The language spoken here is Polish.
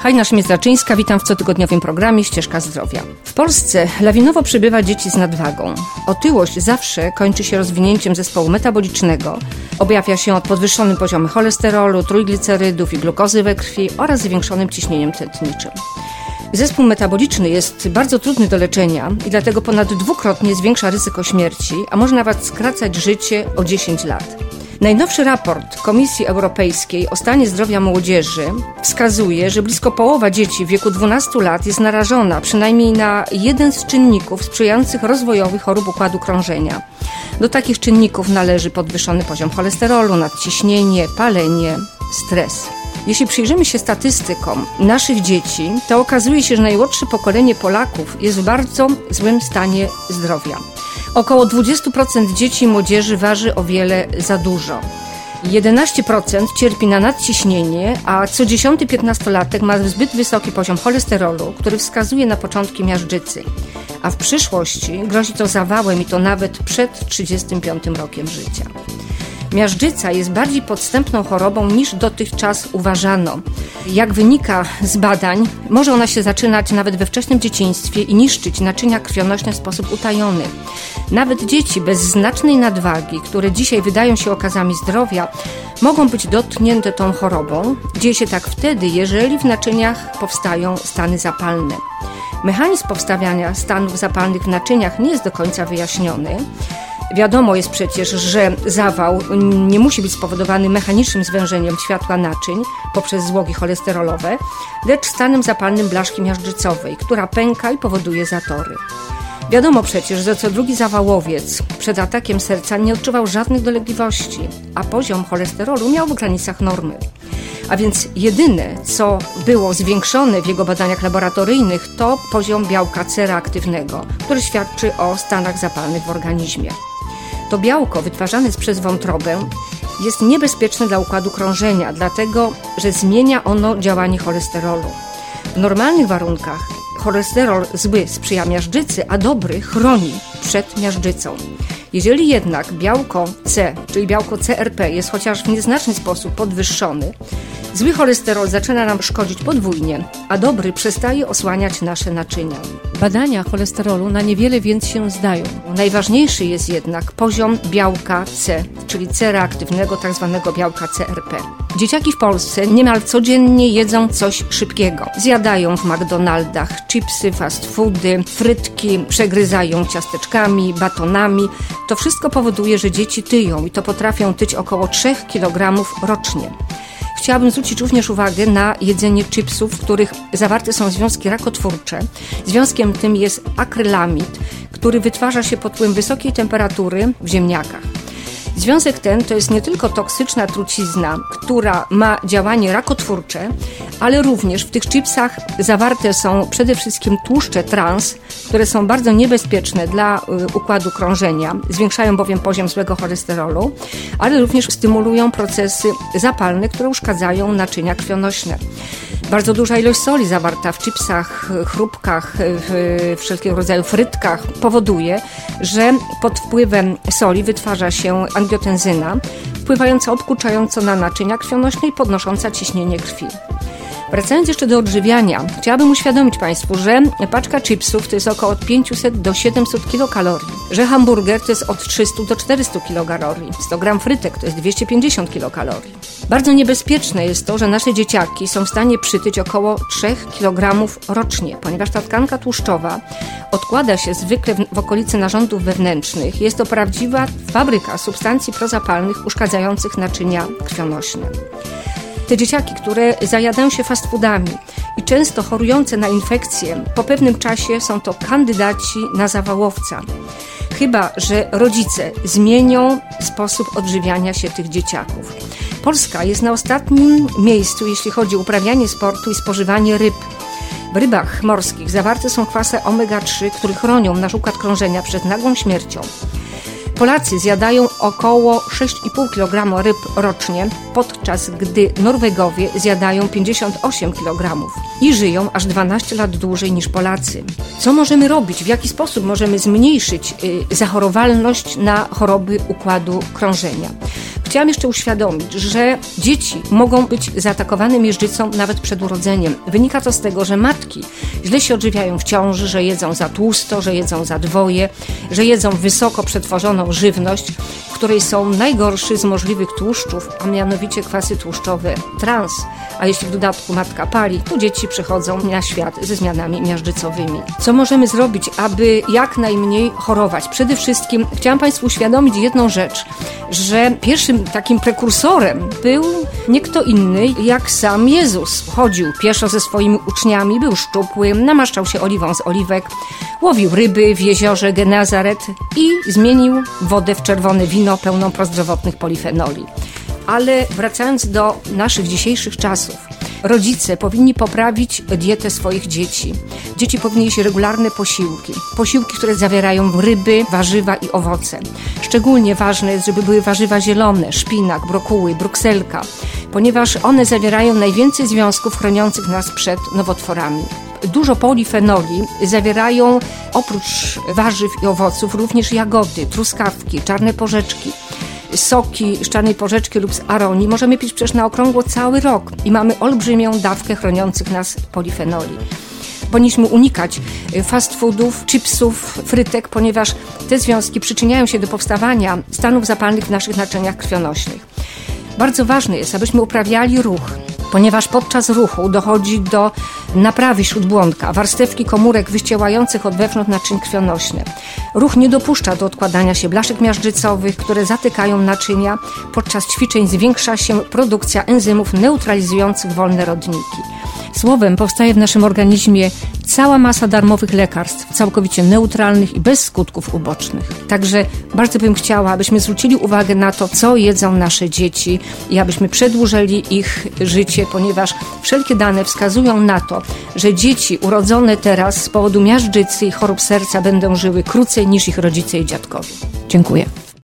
Hajna Szmiec-Raczyńska, witam w cotygodniowym programie Ścieżka Zdrowia. W Polsce lawinowo przybywa dzieci z nadwagą. Otyłość zawsze kończy się rozwinięciem zespołu metabolicznego. Objawia się podwyższonym poziomem cholesterolu, trójglicerydów i glukozy we krwi oraz zwiększonym ciśnieniem tętniczym. Zespół metaboliczny jest bardzo trudny do leczenia i dlatego ponad dwukrotnie zwiększa ryzyko śmierci, a może nawet skracać życie o 10 lat. Najnowszy raport Komisji Europejskiej o stanie zdrowia młodzieży wskazuje, że blisko połowa dzieci w wieku 12 lat jest narażona przynajmniej na jeden z czynników sprzyjających rozwojowi chorób układu krążenia. Do takich czynników należy podwyższony poziom cholesterolu, nadciśnienie, palenie, stres. Jeśli przyjrzymy się statystykom naszych dzieci, to okazuje się, że najmłodsze pokolenie Polaków jest w bardzo złym stanie zdrowia. Około 20% dzieci i młodzieży waży o wiele za dużo. 11% cierpi na nadciśnienie, a co 10. 15-latek ma zbyt wysoki poziom cholesterolu, który wskazuje na początki miażdżycy. A w przyszłości grozi to zawałem i to nawet przed 35 rokiem życia. Miażdżyca jest bardziej podstępną chorobą niż dotychczas uważano. Jak wynika z badań, może ona się zaczynać nawet we wczesnym dzieciństwie i niszczyć naczynia krwionośne w sposób utajony. Nawet dzieci bez znacznej nadwagi, które dzisiaj wydają się okazami zdrowia, mogą być dotknięte tą chorobą. Dzieje się tak wtedy, jeżeli w naczyniach powstają stany zapalne. Mechanizm powstawania stanów zapalnych w naczyniach nie jest do końca wyjaśniony. Wiadomo jest przecież, że zawał nie musi być spowodowany mechanicznym zwężeniem światła naczyń poprzez złogi cholesterolowe, lecz stanem zapalnym blaszki miażdżycowej, która pęka i powoduje zatory. Wiadomo przecież, że co drugi zawałowiec przed atakiem serca nie odczuwał żadnych dolegliwości, a poziom cholesterolu miał w granicach normy. A więc jedyne, co było zwiększone w jego badaniach laboratoryjnych, to poziom białka C reaktywnego, który świadczy o stanach zapalnych w organizmie. To białko wytwarzane przez wątrobę jest niebezpieczne dla układu krążenia, dlatego że zmienia ono działanie cholesterolu. W normalnych warunkach cholesterol zły sprzyja miażdżycy, a dobry chroni przed miażdżycą. Jeżeli jednak białko C, czyli białko CRP jest chociaż w nieznaczny sposób podwyższony, zły cholesterol zaczyna nam szkodzić podwójnie, a dobry przestaje osłaniać nasze naczynia. Badania cholesterolu na niewiele więc się zdają. Najważniejszy jest jednak poziom białka C, czyli C reaktywnego, tzw. białka CRP. Dzieciaki w Polsce niemal codziennie jedzą coś szybkiego. Zjadają w McDonaldach chipsy, fast foody, frytki, przegryzają ciasteczkami, batonami. To wszystko powoduje, że dzieci tyją i to potrafią tyć około 3 kg rocznie. Chciałabym zwrócić również uwagę na jedzenie chipsów, w których zawarte są związki rakotwórcze. Związkiem tym jest akrylamid, który wytwarza się pod wpływem wysokiej temperatury w ziemniakach. Związek ten to jest nie tylko toksyczna trucizna, która ma działanie rakotwórcze, ale również w tych chipsach zawarte są przede wszystkim tłuszcze trans, które są bardzo niebezpieczne dla układu krążenia, zwiększają bowiem poziom złego cholesterolu, ale również stymulują procesy zapalne, które uszkadzają naczynia krwionośne. Bardzo duża ilość soli zawarta w chipsach, chrupkach, w wszelkiego rodzaju frytkach powoduje, że pod wpływem soli wytwarza się angiotenzyna, wpływająca obkuczająco na naczynia krwionośne i podnosząca ciśnienie krwi. Wracając jeszcze do odżywiania, chciałabym uświadomić Państwu, że paczka chipsów to jest około od 500 do 700 kilokalorii, że hamburger to jest od 300 do 400 kilokalorii, 100 gram frytek to jest 250 kilokalorii. Bardzo niebezpieczne jest to, że nasze dzieciaki są w stanie przytyć około 3 kg rocznie, ponieważ ta tkanka tłuszczowa odkłada się zwykle w okolicy narządów wewnętrznych. Jest to prawdziwa fabryka substancji prozapalnych uszkadzających naczynia krwionośne. Te dzieciaki, które zajadają się fast foodami i często chorujące na infekcje, po pewnym czasie są to kandydaci na zawałowca. Chyba że rodzice zmienią sposób odżywiania się tych dzieciaków. Polska jest na ostatnim miejscu, jeśli chodzi o uprawianie sportu i spożywanie ryb. W rybach morskich zawarte są kwasy omega-3, które chronią nasz układ krążenia przed nagłą śmiercią. Polacy zjadają około 6,5 kg ryb rocznie, podczas gdy Norwegowie zjadają 58 kg i żyją aż 12 lat dłużej niż Polacy. Co możemy robić? W jaki sposób możemy zmniejszyć zachorowalność na choroby układu krążenia? Chciałam jeszcze uświadomić, że dzieci mogą być zaatakowane miażdżycą nawet przed urodzeniem. Wynika to z tego, że matki źle się odżywiają w ciąży, że jedzą za tłusto, że jedzą za dwoje, że jedzą wysoko przetworzoną żywność, w której są najgorszy z możliwych tłuszczów, a mianowicie kwasy tłuszczowe trans. A jeśli w dodatku matka pali, to dzieci przychodzą na świat ze zmianami miażdżycowymi. Co możemy zrobić, aby jak najmniej chorować? Przede wszystkim chciałam Państwu uświadomić jedną rzecz, że pierwszym takim prekursorem był nie kto inny jak sam Jezus. Chodził pieszo ze swoimi uczniami, był szczupły, namaszczał się oliwą z oliwek, łowił ryby w jeziorze Genezaret i zmienił wodę w czerwone wino pełną prozdrowotnych polifenoli. Ale wracając do naszych dzisiejszych czasów, rodzice powinni poprawić dietę swoich dzieci. Dzieci powinny jeść regularne posiłki. Posiłki, które zawierają ryby, warzywa i owoce. Szczególnie ważne jest, żeby były warzywa zielone, szpinak, brokuły, brukselka, ponieważ one zawierają najwięcej związków chroniących nas przed nowotworami. Dużo polifenoli zawierają oprócz warzyw i owoców również jagody, truskawki, czarne porzeczki. Soki z czarnej porzeczki lub z aronii możemy pić przecież na okrągło cały rok i mamy olbrzymią dawkę chroniących nas polifenoli. Powinniśmy unikać fast foodów, chipsów, frytek, ponieważ te związki przyczyniają się do powstawania stanów zapalnych w naszych naczyniach krwionośnych. Bardzo ważne jest, abyśmy uprawiali ruch, ponieważ podczas ruchu dochodzi do naprawy śródbłądka, warstewki komórek wyściełających od wewnątrz naczyń krwionośne. Ruch nie dopuszcza do odkładania się blaszek miażdżycowych, które zatykają naczynia. Podczas ćwiczeń zwiększa się produkcja enzymów neutralizujących wolne rodniki. Słowem, powstaje w naszym organizmie cała masa darmowych lekarstw, całkowicie neutralnych i bez skutków ubocznych. Także bardzo bym chciała, abyśmy zwrócili uwagę na to, co jedzą nasze dzieci i abyśmy przedłużyli ich życie, ponieważ wszelkie dane wskazują na to, że dzieci urodzone teraz z powodu miażdżycy i chorób serca będą żyły krócej niż ich rodzice i dziadkowie. Dziękuję.